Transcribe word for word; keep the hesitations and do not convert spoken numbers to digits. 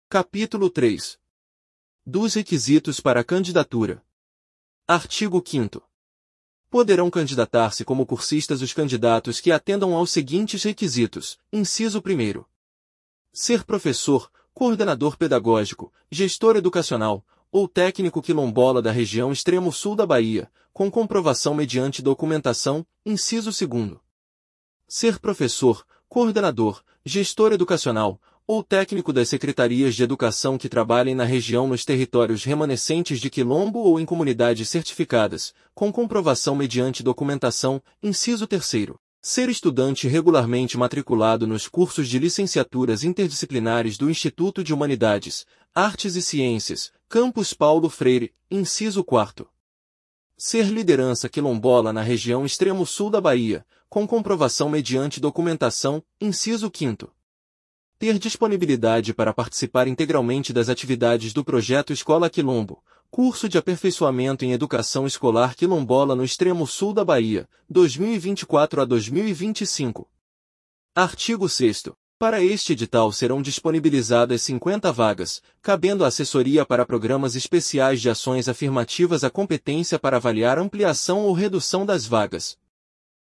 Capítulo três. Dos requisitos para a candidatura. Artigo quinto. Poderão candidatar-se como cursistas os candidatos que atendam aos seguintes requisitos. Inciso primeiro. Ser professor, coordenador pedagógico, gestor educacional, ou técnico quilombola da região extremo-sul da Bahia, com comprovação mediante documentação. Inciso segundo. Ser professor, coordenador, gestor educacional, ou técnico das secretarias de educação que trabalhem na região nos territórios remanescentes de quilombo ou em comunidades certificadas, com comprovação mediante documentação. Inciso terceiro. Ser estudante regularmente matriculado nos cursos de licenciaturas interdisciplinares do Instituto de Humanidades, Artes e Ciências, Campus Paulo Freire. Inciso quarto. Ser liderança quilombola na região extremo-sul da Bahia, com comprovação mediante documentação. Inciso quinto. Ter disponibilidade para participar integralmente das atividades do projeto Escola Quilombo, curso de aperfeiçoamento em educação escolar quilombola no extremo sul da Bahia, dois mil e vinte e quatro a dois mil e vinte e cinco. Artigo sexto. Para este edital serão disponibilizadas cinquenta vagas, cabendo à assessoria para programas especiais de ações afirmativas a competência para avaliar ampliação ou redução das vagas.